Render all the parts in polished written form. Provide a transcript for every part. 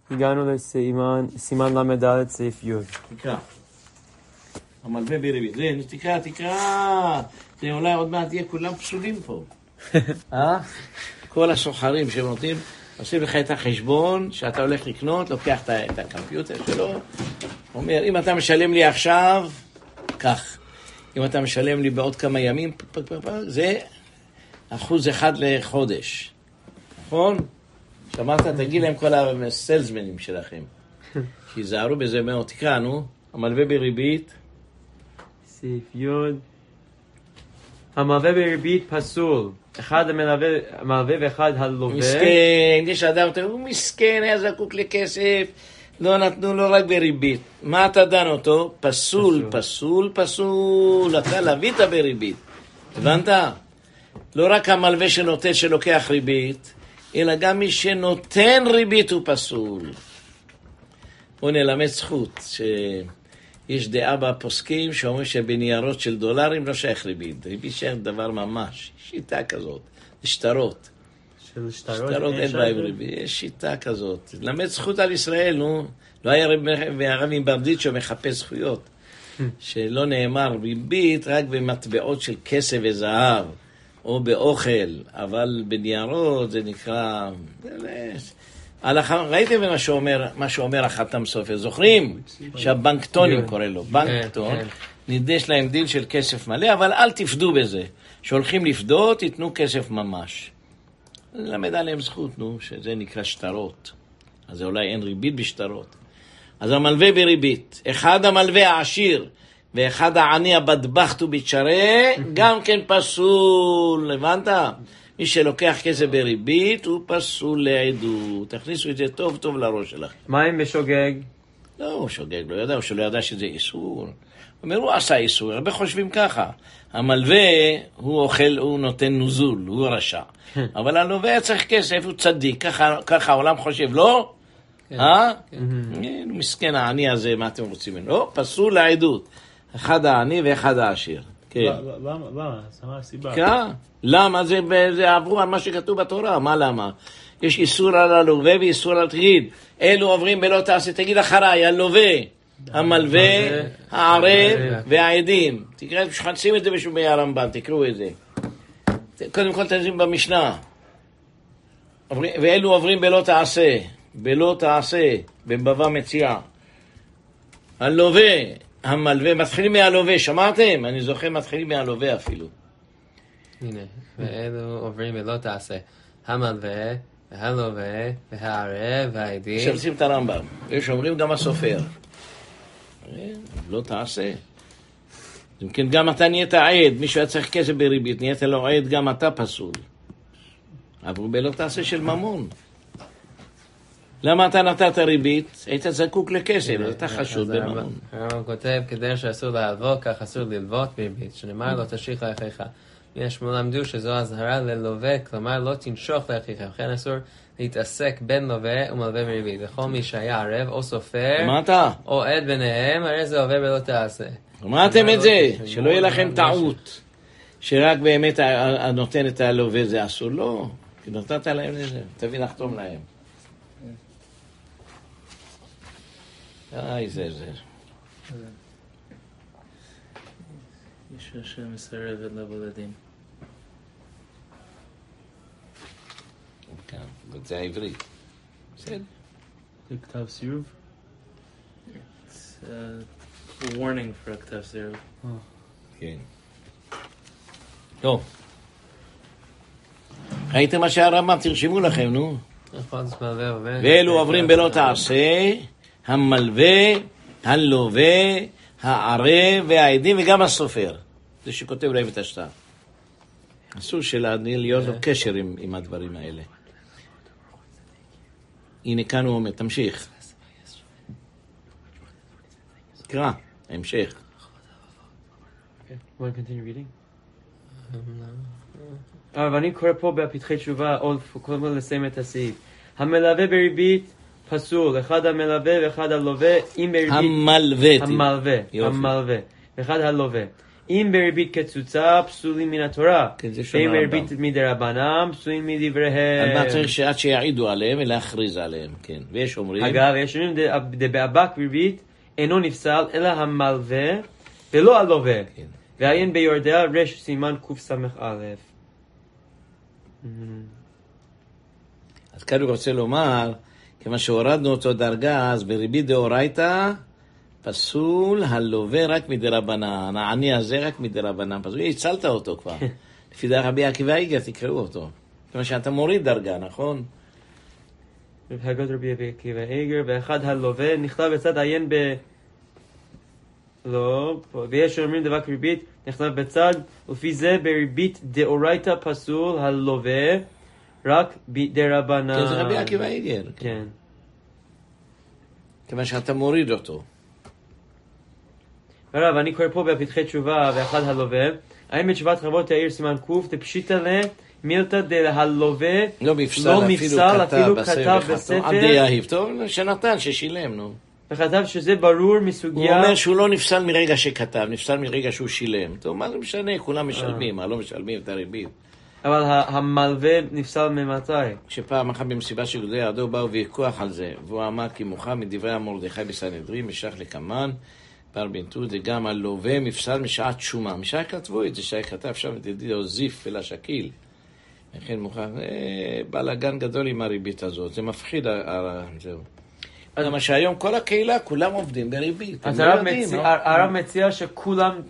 הגענו לסימן למד סעיף י'. תקרא. המלווה בריבית. תקרא. זה אולי עוד מעט יהיה כולם פסולים פה. כל הסוחרים שנותנים, עושים לך את החשבון שאתה הולך לקנות, לוקח את הקמפיוטר שלו, אומר, אם אתה משלם לי עכשיו, כך. אם אתה משלם לי בעוד כמה ימים, זה 1% לחודש. נכון? שמעת? תגיד להם כל הסלזמנים שלכם. שיזהרו בזה מאוד. תקרא, נו. המלווה בריבית. סעיף י'. המלווה בריבית פסול. אחד המלווה ואחד הלווה. מסכן, יש אדם, הוא מסכן, היה זקוק לכסף, לא נתנו לו רק בריבית. מה אתה דן אותו? פסול. אתה לווית בריבית. הבנת? לא רק המלווה שנותן שלוקח ריבית, אלא גם מי שנותן ריבית הוא פסול. בוא נלמד זכות, שיש דעה בפוסקים שאומרים שבניירות של דולרים לא שייך ריבית. ריבית שייך דבר ממש, שיטה כזאת, שטרות. של שטרות אין בהם ריבית, יש שיטה כזאת. למד זכות על ישראל, נו. לא היה הרב עם ברדיצ'ו מחפש זכויות. שלא נאמר ריבית רק במטבעות של כסף וזהב. או באוכל, אבל בניירות זה נקרא... ראיתם מה שאומר החתם סופר, זוכרים? שהבנקטונים קורא לו, בנקטון, נידש להם דיל של כסף מלא, אבל אל תפדו בזה. שהולכים לפדות, ייתנו כסף ממש. למד עליהם זכות, נו, שזה נקרא שטרות. אז אולי אין ריבית בשטרות. אז המלווה בריבית, אחד המלווה העשיר, ואחד העני הבדבחת ובצ'רה, גם כן פסול, הבנת? מי שלוקח כסף בריבית, הוא פסול לעדות. תכניסו את זה טוב טוב לראש שלכם. מה אם בשוגג? לא, הוא שוגג, לא ידע, הוא שלא ידע שזה איסור. הוא אומר, הוא עשה איסור, הרבה חושבים ככה. המלווה, הוא אוכל, הוא נותן נוזול, הוא רשע. אבל הלווה צריך כסף, הוא צדיק, ככה העולם חושב, לא? מסכן העני הזה, מה אתם רוצים ממנו? לא, פסול לעדות. אחד העני ואחד העשיר. למה? מה הסיבה? למה? זה עברו על מה שכתוב בתורה. מה למה? יש איסור על הלווה ואיסור על תגיד. אלו עוברים בלא תעשה. תגיד אחריי, הלווה, המלווה, הערב והעדים. תקרא, שים את זה בשומי הרמב"ן, תקראו את זה. קודם כל תשים במשנה. ואלו עוברים בלא תעשה. בלא תעשה. בבבא מציאה. הלווה, המלווה, מתחילים מהלווה, שמעתם? אני זוכר, מתחילים מהלווה אפילו. הנה, ואלו עוברים ולא תעשה. המלווה, והלווה, והערב, והעדים. עכשיו שים את הרמב"ם. יש אומרים גם הסופר. לא תעשה. אם כן, גם אתה נהיית עד, מישהו היה צריך כסף בריבית, נהיית לו עד, גם אתה פסול. אבל בלא תעשה של ממון. למה אתה נתת ריבית? היית זקוק לכסף, אתה חשוד בממון. הרמב"ם כותב, כדרך שאסור להלוות, כך אסור ללוות בריבית, שנאמר לא תשליך לאחיך. יש מלמדו שזו הזהרה ללווה, כלומר לא תנשוך לאחיך, לכן אסור להתעסק בין לווה ומלווה בריבית. לכל מי שהיה ערב או סופר, או עד ביניהם, הרי זה עובר ולא תעשה. אמרתם את זה, שלא יהיה לכם טעות, שרק באמת נותן את הלווה זה אסור, לא, כי נתת להם לזה, תביא לחתום להם. זה. מישהו שמסרבת לבוא לדין. כן, זה העברית. בסדר. זה כתב סירוב? It's a warning for a כתב סירוב. כן. טוב. ראיתם מה שהרמב"ם, תרשמו לכם, נו. ואלו עוברים בלא תעשה, המלווה, הלווה, הערב והעדים וגם הסופר. זה שכותב להם את השטר. אסור להיות לו קשר עם הדברים האלה. הנה כאן הוא אומר, תמשיך. קרא, המשך. Want to continue reading? ואני קורא פה בפתחי תשובה, עוד קודם כל לסיים את הסעיף. המלווה בריבית פסול, אחד המלווה ואחד הלווה, אם בריבית... המלווה, ואחד הלווה. אם בריבית קצוצה, פסולים מן התורה. כן, זה שונה ואם רמב"ם. בריבית מדרבנן, פסולים מדבריהם. על מה צריך שעד שיעידו עליהם ולהכריז עליהם, כן. ויש אומרים... אגב, יש אומרים דבאבק בריבית אינו נפסל, אלא המלווה ולא הלווה. כן. ועיין ביורדיה רש סימן קס"א. אז כאן הוא רוצה לומר, כיוון שהורדנו אותו דרגה, אז בריבית דאורייתא, פסול הלווה רק מדרבנן, העני הזה רק מדרבנן, פסול, הצלת אותו כבר. לפי דרך רבי עקיבא איגר, תקראו אותו. כיוון שאתה מוריד דרגה, נכון? הגות רבי עקיבא איגר, ואחד הלווה, נכתב בצד עיין לא, ויש שאומרים דבק ריבית, נכתב בצד, ולפי זה בריבית דאורייתא פסול הלווה, רק דרבנן. כן, זה רבי עקיבא איגר. כן. כיוון שאתה מוריד אותו. הרב, אני קורא פה בפתחי תשובה ואחד הלווה, האם בתשובת רבות יאיר סימן קוף, דפשיטא למילתא דהלווה לא מפסל, אפילו כתב בספר. עד יאהיב, טוב, שנתן, ששילם, נו. וכתב שזה ברור מסוגיה... הוא אומר שהוא לא נפסל מרגע שכתב, נפסל מרגע שהוא שילם. טוב, מה זה משנה? כולם משלמים, מה לא משלמים את הריבית? אבל המלווה נפסל ממתי? כשפעם אחת במסיבה של גדולי הדור באו ויכוח על זה, והוא אמר כי מוכר מדברי מרדכי בסנהדרין, משך לקמן, בר בנתו, זה גם הלווה מפסל משעת שומה. משעה כתבו את זה, שעה כתב שם את ידיד הוזיף ולשקיל. לכן מוכר, בלגן גדול עם הריבית הזאת, זה מפחיד, זהו. למה שהיום כל הקהילה, כולם עובדים בריבית. אז הרב מציע שכולם...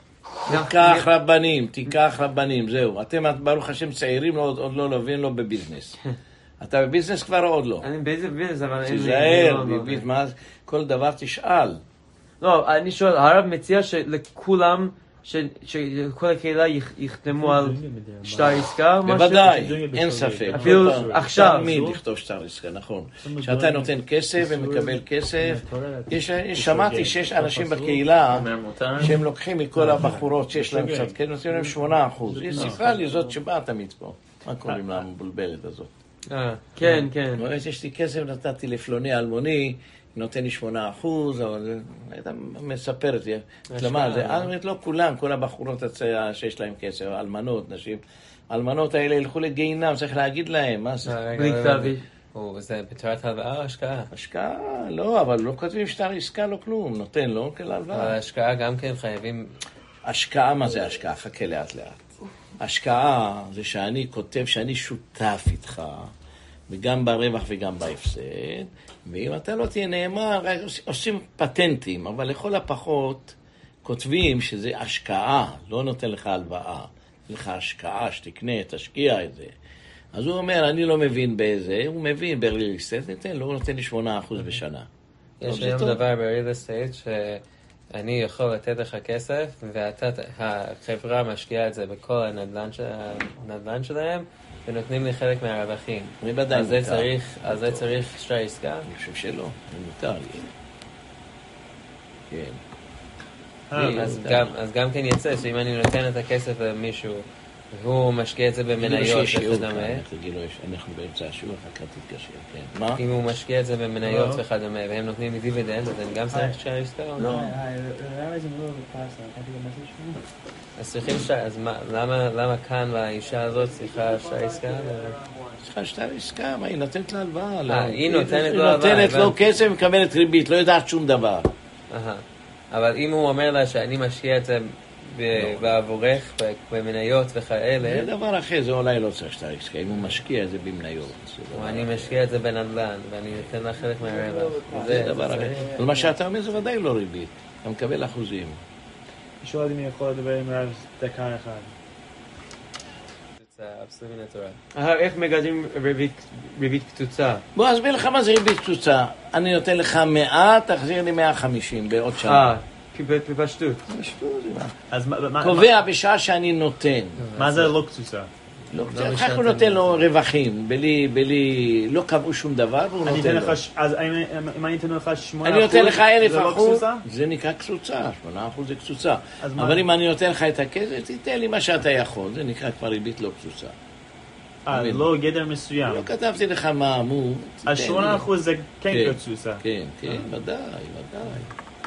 תיקח רבנים, זהו. אתם, ברוך השם, צעירים, עוד לא לווים לו בביזנס. אתה בביזנס כבר או עוד לא? אני באיזה ביזנס, אבל... תיזהר, בביט, מה? כל דבר תשאל. לא, אני שואל, הרב מציע שלכולם, שכל הקהילה יחתמו על שטר עסקה? בוודאי, אין ספק. אפילו עכשיו. תמיד לכתוב שטר עסקה, נכון. שאתה נותן כסף ומקבל כסף. שמעתי שיש אנשים בקהילה שהם לוקחים מכל הבחורות שיש להם קצת, כן, נותנים להם 8%. היא סיפרה לי זאת שבאה תמיד פה. מה קוראים לה המבולבלת הזאת? כן, כן. יש לי כסף, נתתי לפלוני אלמוני, נותן לי 8%, אבל הייתה מספרת לי. כלומר, זה לא כולם, כל הבחורות שיש להם כסף, אלמנות, נשים. האלמנות האלה ילכו לגיהינם, צריך להגיד להם, מה זה? בלי כתבי. זה בתורת הלוואה או השקעה? השקעה, לא, אבל לא כותבים שטר עסקה, לא כלום, נותן לו כהלוואה. השקעה גם כן חייבים... השקעה, מה זה השקעה? חכה לאט לאט. השקעה זה שאני כותב שאני שותף איתך, וגם ברווח וגם בהפסד, ואם אתה לא תהיה נאמן, עושים פטנטים, אבל לכל הפחות כותבים שזה השקעה, לא נותן לך הלוואה, לך השקעה, שתקנה, תשקיע את זה. אז הוא אומר, אני לא מבין באיזה, הוא מבין בריל אסטייט, ניתן לו, הוא נותן לי 8% בשנה. יש היום דבר בריל אסטייט שאני יכול לתת לך כסף, והחברה משקיעה את זה בכל הנדל"ן שלהם, ונותנים לי חלק מהרווחים. בוודאי מותר. אז זה צריך שטר עסקה? אני חושב שלא, זה מותר לי. כן. אז גם כן יצא שאם אני נותן את הכסף למישהו, והוא משקיע את זה במניות וכדומה. אנחנו באמצע השיעור, אחר כך תתקשר, כן. מה? אם הוא משקיע את זה במניות וכדומה, והם נותנים לי דיבידנד, אז הם גם צריך שטר עסקה או לא? אז צריכים שטר, אז למה כאן לאישה הזאת צריכה שטר עסקה? צריכה שטר עסקה, מה היא נותנת לה הלוואה? היא נותנת לו הלוואה. נותנת לו כסף ומקבלת ריבית, לא יודעת שום דבר. אבל אם הוא אומר לה שאני משקיע את זה בעבורך, במניות וכאלה... זה דבר אחר, זה אולי לא צריך שטר עסקה, אם הוא משקיע את זה במניות. או אני משקיע את זה בנדל"ן, ואני נותן לה חלק מהרווח. זה דבר אחר. אבל מה שאתה אומר זה ודאי לא ריבית, אתה מקבל אחוזים. שואל אם אני יכול לדבר עם רב דקה אחד. איך מגדלים ריבית קצוצה? בוא אסביר לך מה זה ריבית קצוצה. אני נותן לך 100, תחזיר לי 150 בעוד שנה. בפשטות. קובע בשעה שאני נותן. מה זה לא קצוצה? איך הוא נותן לו רווחים, לא קבעו שום דבר, והוא נותן לו. אז אם אני אתן לך 8%, אני נותן לך 1,000%, זה לא קצוצה? זה נקרא קצוצה, 8% זה קצוצה. אבל אם אני נותן לך את הכסף, תיתן לי מה שאתה יכול, זה נקרא כבר ריבית לא קצוצה. לא גדר מסוים. לא כתבתי לך מה אמור. אז 8% זה כן קצוצה. כן, ודאי.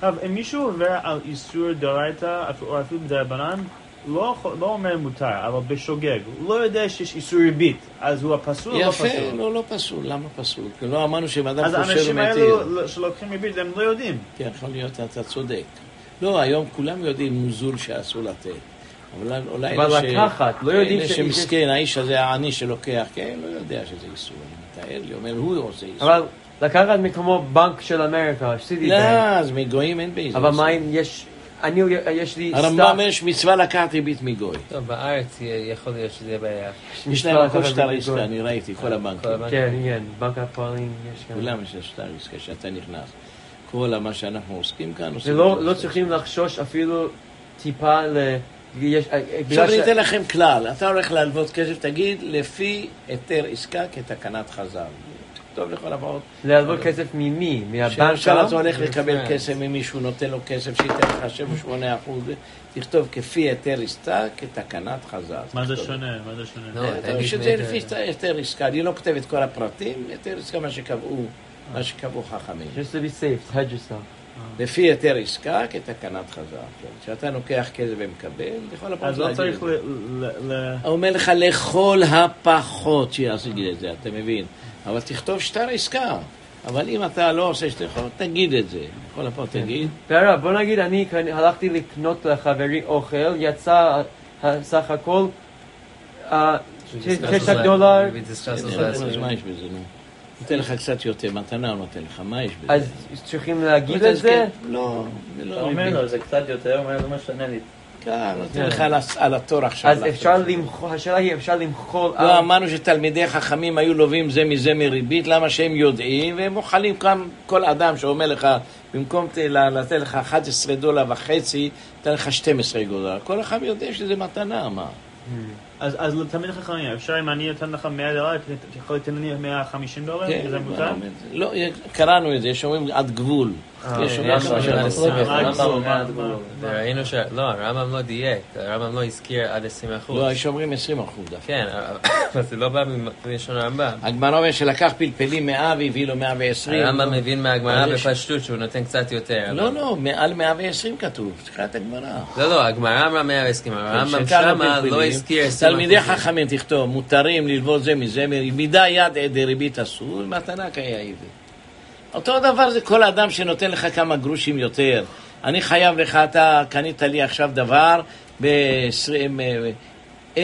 אם מישהו עובר על איסור דאורייתא, או אפילו מדרבנן, לא אומר מותר, אבל בשוגג, הוא לא יודע שיש איסור ריבית, אז הוא הפסול או לא פסול? יפה, לא פסול, למה פסול? כי לא אמרנו שאדם אז חושב האנשים ומתיר. האלו שלוקחים ריבית, הם לא יודעים. כן, יכול להיות, אתה צודק. לא, היום כולם יודעים מוזול שאסור לתת. אבל לקחת, לא יודעים אלה שמסכן, האיש הזה העני שלוקח, כן, לא יודע שזה איסור. אני מתאר לי, אומר, הוא עושה איסור. אבל לקחת מקומו בנק של אמריקה, שתדעי. לא, אז מגויים אין באיזה. אבל מה אם יש לי הרמב"ם אומר שמצווה לקחת ריבית מגוי. טוב, בארץ יכול להיות שזה בעיה. יש להם כל שטר עסקה, אני ראיתי, כל הבנקים. כן, בנק הפועלים יש כאן. כולם יש שטר עסקה שאתה נכנס. כל מה שאנחנו עוסקים כאן עושים. ולא צריכים לחשוש אפילו טיפה עכשיו אני אתן לכם כלל, אתה הולך להלוות כסף, תגיד לפי היתר עסקה כתקנת חז"ל. טוב לכל הפחות. להלוות כסף ממי? מהבנק? עכשיו אתה הולך לקבל כסף ממישהו, נותן לו כסף שייתן לך 7-8%, תכתוב כפי היתר עסקה כתקנת חז"ל. מה זה שונה? שזה לפי היתר עסקה, אני לא כותב את כל הפרטים, היתר עסקה מה שקבעו חכמים. Just to be safe, hedge yourself. לפי היתר עסקה כתקנת חז"ל. כשאתה נוקח כסף ומקבל, לכל הפחות אז לא צריך הוא אומר לך לכל הפחות שיגיד את זה, אתה מבין? אבל תכתוב שטר עסקה. אבל אם אתה לא עושה שטר עסקה, תגיד את זה. לכל הפחות תגיד. פרע, בוא נגיד, אני הלכתי לקנות לחברי אוכל, יצא סך הכל $9. מה יש בזה, נו? נותן לך קצת יותר, מתנה הוא נותן לך, מה יש בזה? אז צריכים להגיד את זה? לא, אתה אומר לו, זה קצת יותר, הוא אומר, לא משנה לי. כן, נותן לך על התור עכשיו. אז אפשר למחול, השאלה היא אפשר למחול על... לא, אמרנו שתלמידי חכמים היו לובים זה מזה מריבית, למה שהם יודעים, והם מוכלים כאן כל אדם שאומר לך, במקום לתת לך $11.5, תן לך $12. כל אחד יודע שזה מתנה, מה? אז תמיד חכמים, אפשר אם אני אתן לך $100, אתה יכול לתת לי $150? זה מותר? לא, קראנו את זה, יש אומרים עד גבול. ראינו לא, הרמב"ם לא דייק, הרמב"ם לא הזכיר עד 20%. לא, יש אומרים 20%. כן, אבל זה לא בא מלשון הרמב"ם. הגמרא אומר שלקח פלפלים 100 והביא לו 120. הרמב"ם מבין מהגמרא בפשטות שהוא נותן קצת יותר. לא, מעל 120 כתוב, תקרא את הגמרא. לא, הגמרא אמרה 120, הרמב"ם שמה לא הזכיר 20%. תלמידי חכמים תכתוב, מותרים ללוות זה מזה, מידה יד דריבית אסור, מתנה כיאיבי. אותו דבר זה כל אדם שנותן לך כמה גרושים יותר. אני חייב לך, אתה קנית לי עכשיו דבר $1,822.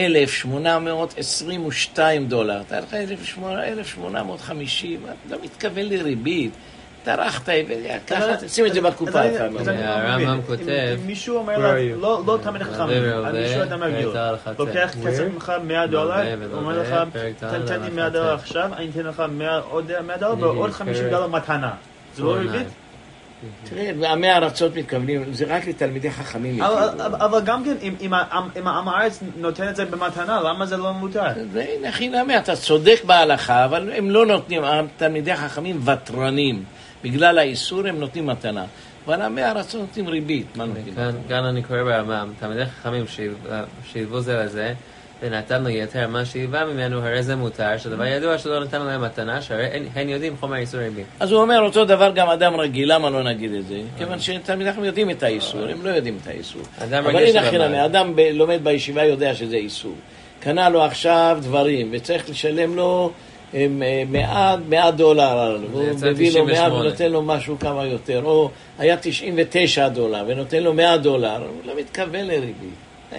אתה לך $1,850, אתה לא מתכוון לריבית. טרחת, ככה, שים את זה בקופה. הרמב"ם כותב, מישהו אומר לך, לא תמיד חכמים, מישהו אדם מגיע, לוקח כסף ממך $100, הוא אומר לך, תן לי $100 עכשיו, אני אתן לך עוד $100 ועוד $50 מתנה. זה לא ריבית? תראה, והמאה ארצות מתכוונים, זה רק לתלמידי חכמים. אבל גם כן, אם העם הארץ נותן את זה במתנה, למה זה לא מותר? זה נכי נמי, אתה צודק בהלכה, אבל הם לא נותנים, תלמידי חכמים ותרנים. בגלל האיסור הם נותנים מתנה. אבל המאה ארצות נותנים ריבית. כאן אני קורא ברמב"ם, תלמידי חכמים שילבו זה לזה, ונתן לו יותר מה שהיווה ממנו, הרי זה מותר, שדבר ידוע שלא נתן להם מתנה, שהרי הן יודעים חומר איסור ריבית. אז הוא אומר אותו דבר גם אדם רגיל, למה לא נגיד את זה? כיוון שתלמידי חכמים יודעים את האיסור, הם לא יודעים את האיסור. אבל הנה, אדם לומד בישיבה יודע שזה איסור. קנה לו עכשיו דברים, וצריך לשלם לו $100, הוא מביא לו 100 ונותן לו משהו כמה יותר, או היה $99 ונותן לו $100, הוא לא מתכוון לריבית. $100,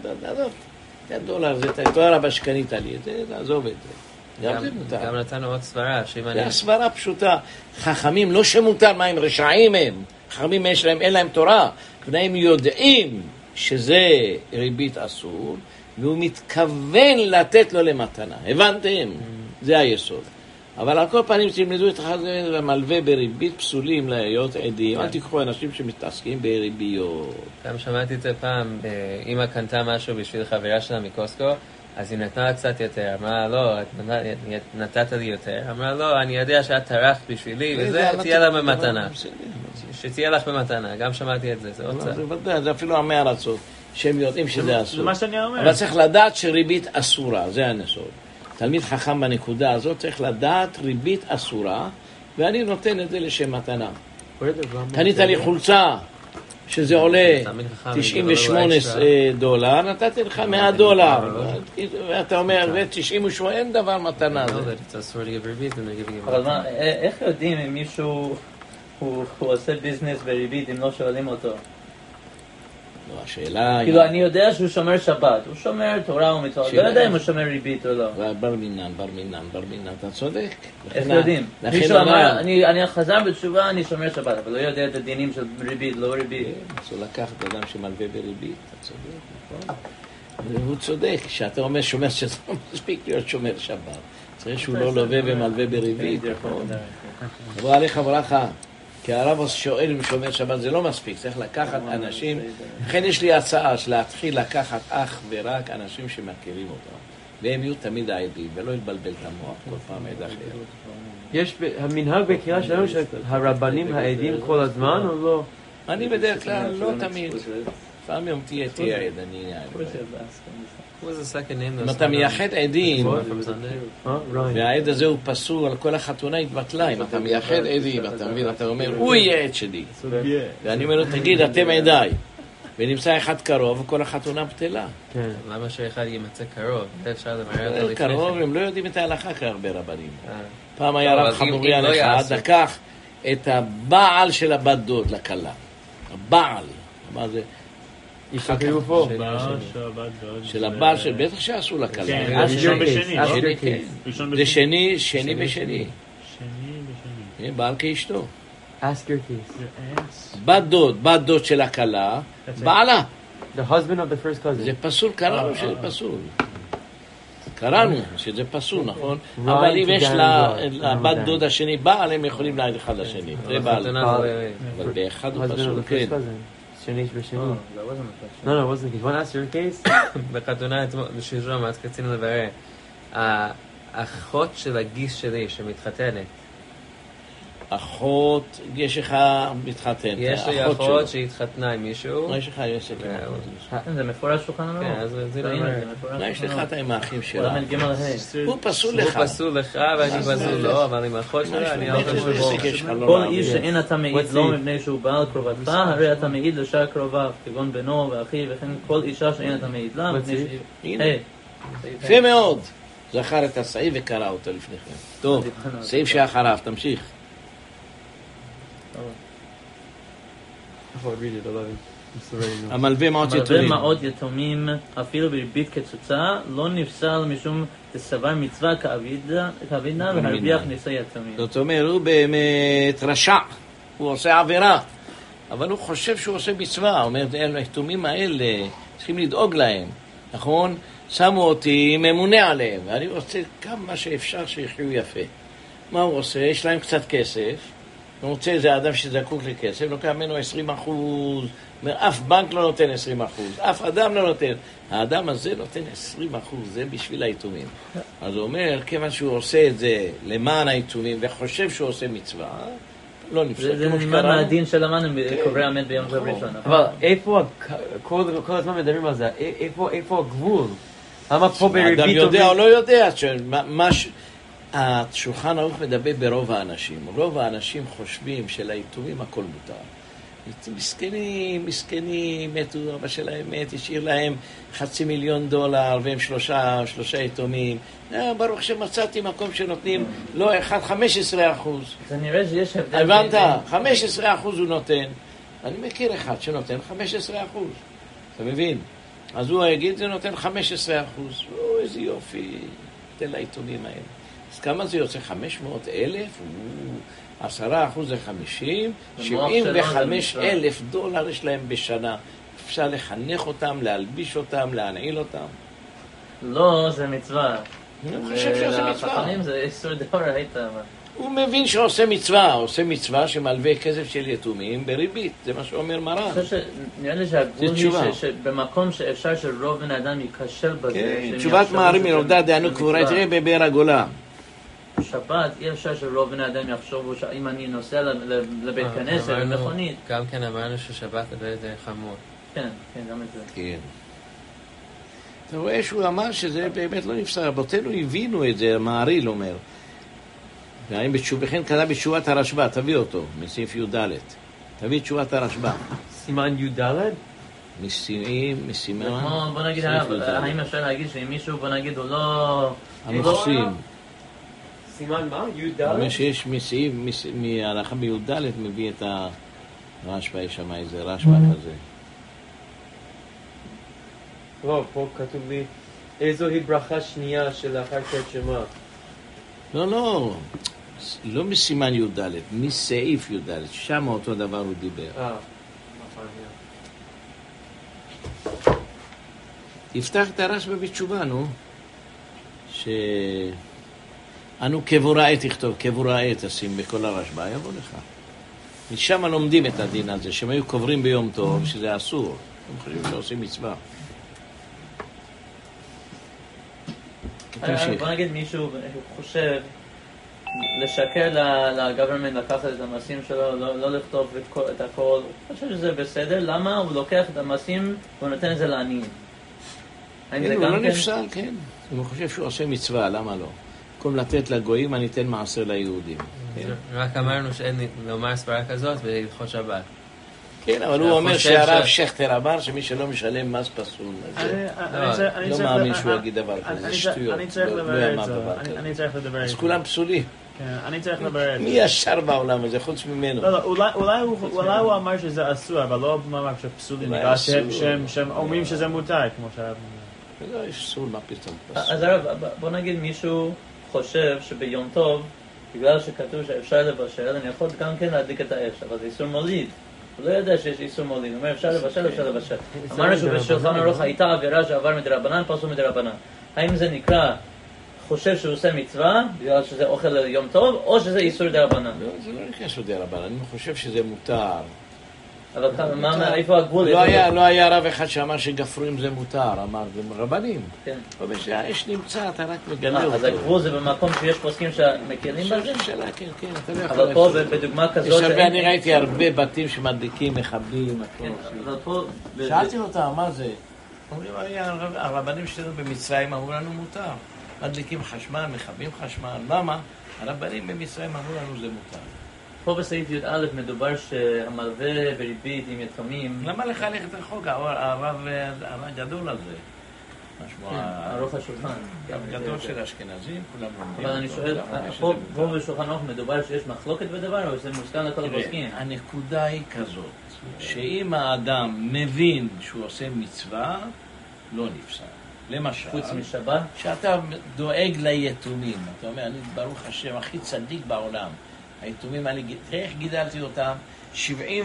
זה תואר הבא שקנית לי, עזוב את זה. גם זה מותר. גם נתנו עוד סברה, זה הסברה פשוטה. חכמים לא שמותר, מה הם רשעים הם. חכמים אין להם תורה, הם יודעים שזה ריבית אסור, והוא מתכוון לתת לו למתנה. הבנתם? זה היסוד. אבל על כל פנים תלמדו את זה ומלווה בריבית פסולים להיות עדים. אל תיקחו אנשים שמתעסקים בריביות. גם שמעתי את זה פעם, אמא קנתה משהו בשביל חברה שלה מקוסקו, אז היא נתנה לה קצת יותר. אמרה, לא, נתת לי יותר. אמרה, לא, אני יודע שאת טרחת בשבילי, וזה תהיה לה במתנה. שתהיה לך במתנה. גם שמעתי את זה, זה עוד צד. זה אפילו המאה ארצות, שהם יודעים שזה אסור. זה מה שאני אומר. אבל צריך לדעת שריבית אסורה, זה הנסוד. תלמיד חכם בנקודה הזאת צריך לדעת ריבית אסורה, ואני נותן את זה לשם מתנה. קנית לי חולצה שזה עולה 98 דולר, נתתי לך $100. ואתה אומר, ו-98 אין דבר מתנה. אבל מה, איך יודעים אם מישהו הוא עושה ביזנס בריבית אם לא שואלים אותו? השאלה... כאילו אני יודע שהוא שומר שבת, הוא שומר תורה ומצוות, לא יודע אם הוא שומר ריבית או לא. בר מינן, אתה צודק. איך יודעים? מישהו אמר, אני חזר בתשובה, אני שומר שבת, אבל לא יודע את הדינים של ריבית, לא ריבית. אז הוא לקח את אדם שמלווה בריבית, אתה צודק, נכון? הוא צודק, שאתה אומר שומר שזה מספיק להיות שומר שבת. צריך שהוא לא לווה ומלווה בריבית, נכון? אבל עליך ברכה. כי הרב שואל אם שומר שבת זה לא מספיק, צריך לקחת אנשים, לכן יש לי הצעה להתחיל לקחת אך ורק אנשים שמכירים אותם, והם יהיו תמיד העדים, ולא יתבלבל את המוח כל פעם עד אחר. יש המנהג בקריאה שלנו שהרבנים העדים כל הזמן או לא? אני בדרך כלל לא תמיד, לפעמים תהיה עד, אני אעד. אם אתה מייחד עדים, והעד הזה הוא פסול על כל החתונה התבטלה, אם אתה מייחד עדים, אתה מבין, אתה אומר, הוא יהיה עד שלי. ואני אומר לו, תגיד, אתם עדיי. ונמצא אחד קרוב, וכל החתונה בטלה. למה שאחד יימצא קרוב? אפשר למראה אותו קרוב, הם לא יודעים את ההלכה כהרבה רבנים. פעם היה רב חמוריאן אחד, לקח את הבעל של הבת דוד לכלה. הבעל. מה זה? יפקרו פה. של הבעל של בטח שעשו לכלה. זה שני בשני. בעל כאשתו. בת דוד של הכלה, בעלה. The husband of the first cousin. זה פסול, קראנו שזה פסול. קראנו שזה פסול, נכון? אבל אם יש לבת דוד השני בעל, הם יכולים להעיד אחד לשני. זה בעל. אבל באחד הוא פסול, כן. שני בשני. No, it wasn't. You want to ask your case? בחתונה שלשום, אז רצינו לברר. האחות של הגיס שלי שמתחתנת. אחות, יש לך מתחתנת. יש לי אחות שהתחתנה עם מישהו. יש לך עסק עם אחות. זה מפורש שולחן ערוך. כן, אז זה לא מה יש לך אתה עם האחים שלה? הוא פסול לך. הוא פסול לך ואני פסול לו, אבל עם האחות שלה אני לא פסול. כל איש שאין אתה מעיד לא מפני שהוא בעל קרובתך, הרי אתה מעיד לשאר קרוביו, כגון בנו ואחיו, וכן כל אישה שאין אתה מעיד לה. יפה מאוד. זכר את הסעיף וקרא אותו לפניכם. טוב, סעיף שאחריו, תמשיך. המלווה מעות יתומים אפילו בריבית קצוצה לא נפסל משום תסבר מצווה כאבידה והרוויח נישא יתומים. זאת אומרת, הוא באמת רשע, הוא עושה עבירה, אבל הוא חושב שהוא עושה מצווה. הוא אומר, היתומים האלה צריכים לדאוג להם, נכון? שמו אותי ממונה עליהם, ואני רוצה כמה שאפשר שיחיו יפה. מה הוא עושה? יש להם קצת כסף, הוא רוצה איזה אדם שזקוק לכסף, לוקח ממנו 20%, אף בנק לא נותן 20%, אף אדם לא נותן. האדם הזה נותן 20%, זה בשביל היתומים. אז הוא אומר, כיוון שהוא עושה את זה למען היתומים, וחושב שהוא עושה מצווה, לא נפסק. זה נשמע מהדין של המאנים, קוברי המת ביום זה ראשון. אבל איפה, כל הזמן מדברים על זה, איפה הגבול? למה פה בריבית... האדם יודע או לא יודע, השולחן ערוך מדבר ברוב האנשים. רוב האנשים חושבים שליתומים הכל מותר. מסכנים, מתו, אבא שלהם מת, השאיר להם $500,000 והם שלושה יתומים. ברוך שמצאתי מקום שנותנים לא 15%. זה נראה שיש הבדל. הבנת? 15% הוא נותן. אני מכיר אחד שנותן 15%. אתה מבין? אז הוא יגיד, זה נותן 15%. איזה יופי, תן ליתומים האלה. אז כמה זה יוצא? 500,000? 10% זה 50, $75,000 יש להם בשנה. אפשר לחנך אותם, להלביש אותם, להנעיל אותם. לא, זה מצווה. אני חושב שעושה מצווה. לחכמים זה איסור דאורייתא. הוא מבין שעושה מצווה, עושה מצווה שמלווה כסף של יתומים בריבית, זה מה שאומר מרן. נראה לי שהגבול היא שבמקום שאפשר שרוב בן אדם ייכשל בזה. תשובת מערים מלומדה דענו קבורה, תראה בבאר הגולה. שבת, אי אפשר שרוב בני אדם יחשבו שאם אני נוסע לבית כנסת, למכונית. גם כן אמרנו ששבת זה חמור. כן, גם את זה. כן. אתה רואה שהוא אמר שזה באמת לא נפסק, רבותינו הבינו את זה, המעריל אומר. וכן כתב בתשובת הרשב"א, תביא אותו, מסעיף י"ד. תביא את תשובת הרשב"א. סימן י"ד? מסימן... בוא נגיד, האם אפשר להגיד שאם מישהו, בוא נגיד, הוא לא... המוחסים. סימן מה? י"ד? אומר שיש מסעיף, מהלכה בי"ד מביא את הרשב"א, יש שם איזה רשב"א כזה. לא, פה כתוב לי, איזוהי ברכה שנייה שלאחר קריאת שמע. לא, לא מסימן י"ד, מסעיף י"ד, שם אותו דבר הוא דיבר. תפתח את הרשב"א בתשובה, נו. אנו כבוראה תכתוב, כבוראה תשים בכל הרשב"א, יבוא לך. משם לומדים את הדין הזה, שהם היו קוברים ביום טוב, שזה אסור. הם חושבים שעושים מצווה. בוא נגיד מישהו חושב לשקר לגוברמנט לקחת את המעשים שלו, לא לכתוב את הכל. אני חושב שזה בסדר, למה הוא לוקח את המעשים והוא נותן את זה לעניים? הוא לא נפסל, כן. הוא חושב שהוא עושה מצווה, למה לא? במקום לתת לגויים, אני אתן מעשר ליהודים. רק אמרנו שאין לומר סברה כזאת ולהלכות שבת. כן, אבל הוא אומר שהרב שכטר אמר שמי שלא משלם מס פסול. לא מאמין שהוא יגיד דבר כזה, שטויות. אני צריך לברר את זה. אני צריך לדבר את זה. אז כולם פסולים. אני צריך לברר את זה. מי ישר בעולם הזה, חוץ ממנו? לא, אולי הוא אמר שזה אסור, אבל לא אמר שפסולים, שהם אומרים שזה מותר, כמו שהרב אומר. לא, יש פסול, מה פתאום? אז הרב, בוא נגיד מישהו חושב שביום טוב, בגלל שכתוב שאפשר לבשל, אני יכול גם כן להדליק את האש, אבל זה איסור מוליד. הוא לא יודע שיש איסור מוליד, הוא אומר אפשר לבשל, אפשר לבשל. אמרנו שבשולחן ערוך הייתה עבירה שעבר מדרבנן, פסול מדרבנן. האם זה נקרא חושב שהוא עושה מצווה, בגלל שזה אוכל ליום טוב, או שזה איסור דרבנן? לא, זה לא נקרא איסור דרבנן, אני חושב שזה מותר. אבל איפה הגבול? לא היה רב אחד שאמר שגפרורים זה מותר, אמר, זה רבנים. כן. אבל שהאש נמצא, אתה רק מגלה אותו. אז הגבול זה במקום שיש פוסקים שמקלים בזה? שאלה, כן, כן, אתה לא יכול אבל פה בדוגמה כזאת... אני ראיתי הרבה בתים שמדליקים, מכבים, שאלתי אותם, מה זה? אומרים, הרבנים שלנו במצרים אמרו לנו מותר. מדליקים חשמל, מכבים חשמל, למה? הרבנים במצרים אמרו לנו זה מותר. פה בסעיף י"א מדובר שהמלווה בריבית עם יתומים... למה לך ללכת רחוק? הרב הגדול הזה. ערוך השולחן. גדול של אשכנזים, כולם לומדים. אבל אני שואל, פה בשולחן ערוך מדובר שיש מחלוקת בדבר, או שזה מוסכם לכל הפוסקים? הנקודה היא כזאת, שאם האדם מבין שהוא עושה מצווה, לא נפסל. למשל, חוץ משבת? שאתה דואג ליתומים, אתה אומר, אני ברוך השם הכי צדיק בעולם. היתומים האלה, תראה איך גידלתי אותם, $75,000,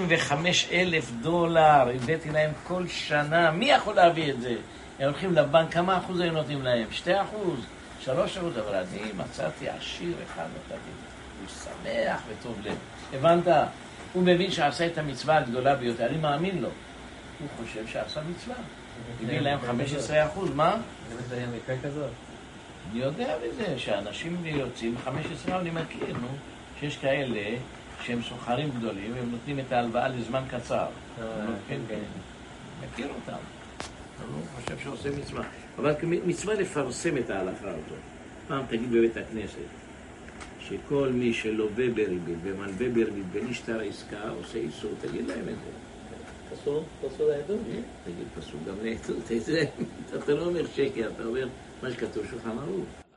הבאתי להם כל שנה, מי יכול להביא את זה? הם הולכים לבנק, כמה אחוז היו נותנים להם? 2%, 3%, אבל אני מצאתי עשיר אחד, הוא שמח וטוב לב. הבנת? הוא מבין שעשה את המצווה הגדולה ביותר, אני מאמין לו. הוא חושב שעשה מצווה. הביא להם 15%, מה? זה היה מקרה כזאת. אני יודע בזה, שאנשים יוצאים 15%, אני מכיר, נו. שיש כאלה שהם סוחרים גדולים, והם נותנים את ההלוואה לזמן קצר. כן, כן. מכיר אותם. הוא חושב שעושה מצווה. אבל מצווה לפרסם את ההלכה הזאת. פעם תגיד בבית הכנסת, שכל מי שלווה בריבית ומלווה בריבית ונשטר העסקה עושה איסור, תגיד להם את זה. פסול? פסול לעדות? תגיד פסול גם לעדות. אתה לא אומר שקר, אתה אומר מה שכתוב שולחן ערוך.